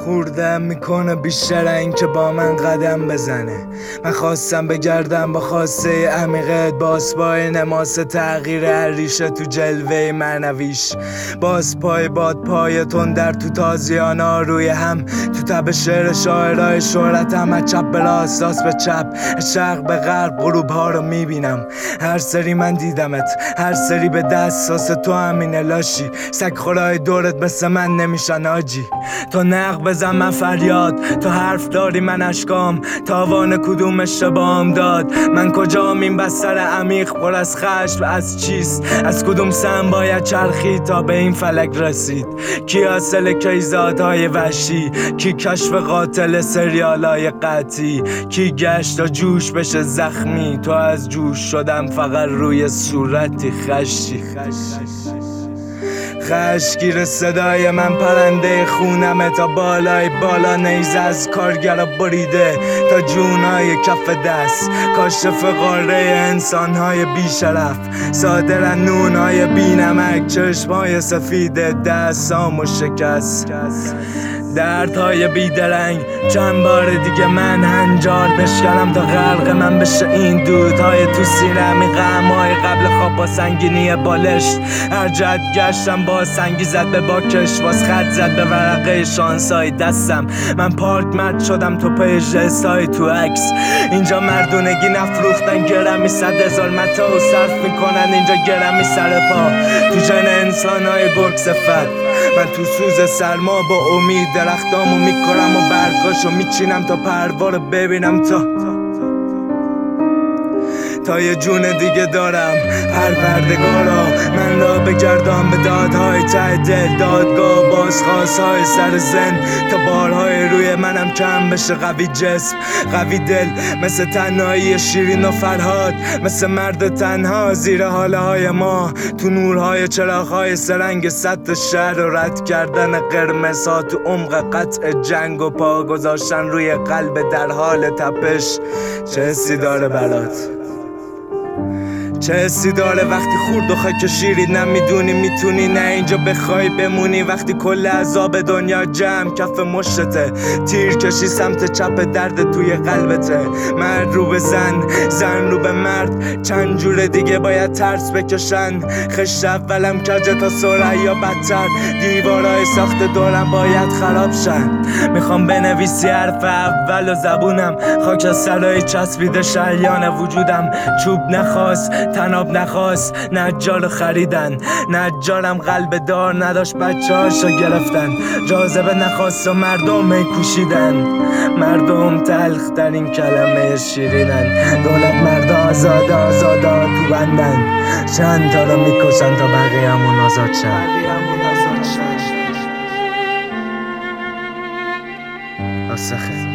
خوردم میکنه بیشتر این که با من قدم بزنه. من خواستم بگردم با خواسته عمیقت، باز پای نماس تغییر هر ریشه تو جلوه معنویش. باز پای باد پایتون در تو تازیانا روی هم، تو تب شعر شاعرای شهرتم. از چپ به راست، راست به چپ، شرق به غرب، غروب ها رو میبینم. هر سری من دیدمت، هر سری به دست ساس تو همینه لاشی. سگ خورای دورت مثل من نمیشن آجی. تو نق بزن من فریاد، تو حرف داری من اشکام. تاوان کدوم اشتباهم داد؟ من کجام این بستر عمیق پر از خشم از چیست؟ از کدوم سم باید چرخی تا به این فلک رسید؟ کی حاصل کیزادهای وحشی؟ کی کشف قاتل سریالای قطعی؟ کی گشت تا جوش بشه زخمی؟ تو از جوش شدم فقط روی صورتی خشی. خشگیر صدای من پرنده خونمه، تا بالای بالا نیزه از کارگرا بریده تا جونای کف دست. کاشف قاره انسانهای بیشرف، صادرن نونهای بینمک، چشمای سفید دستامو شکست. دردهای بیدرنگ چند بار دیگه من هنجار بشکنم تا غرق من بشه این دودهای تو سینه‌می. غمهای قبل خواب با سنگینی بالشت، هر جد گشتم با سنگی زد به باکش، باز خط زد به ورقه شانسای دستم. من پارک مرد شدم تو پای جستای تو عکس. اینجا مردونگی نفروختن گرمی 100,000 متا و صرف میکنن اینجا گرمی سر پا. تو جن انسانهای گرگ صفت من تو سوز سرما با امید درختامو میکنم و برگاشو میچینم تا پروا رو ببینم تا یه جون دیگه دارم. پروردگارا من را بگردان به دادهای ته دل، دادگاه بازخواستهای سر زن، تا بارهای روی منم کم بشه. قوی جسم قوی دل، مثل تنهایی شیرین و فرهاد، مثل مرد تنها زیر حاله های ما، تو نورهای چراغهای سرنگ سطح شهر و رد کردن قرمزها تو عمق قطع جنگ و پا گذاشتن روی قلب در حال تپش. چه حسی داره برات؟ چه حسی داره وقتی خورد و خاک شیری نمیدونی میتونی نه اینجا بخوای بمونی؟ وقتی کل عذاب دنیا جمع کف مشتته، تیر کشی سمت چپ درد توی قلبته. مرد رو به زن، زن رو به مرد، چند جور دیگه باید ترس بکشن. خشت اولم کجه تا سرعه یا بدتر، دیوارای ساخت دورم باید خراب شن. میخوام بنویسی حرف اول و زبونم، خاک از سرای چسبیده شریان وجودم. چوب نخواست، تناب نخواست، نجار خریدن. نجارم قلب دار نداشت، بچه هاشو گرفتن. جاذبه نخواست و مردم کوشیدن. مردم تلخ در این کلمه شیرینن. دولت مرد آزاده آزاده تو بندن. چند تا رو میکشن تا بقیه همون آزاد شن. آسخه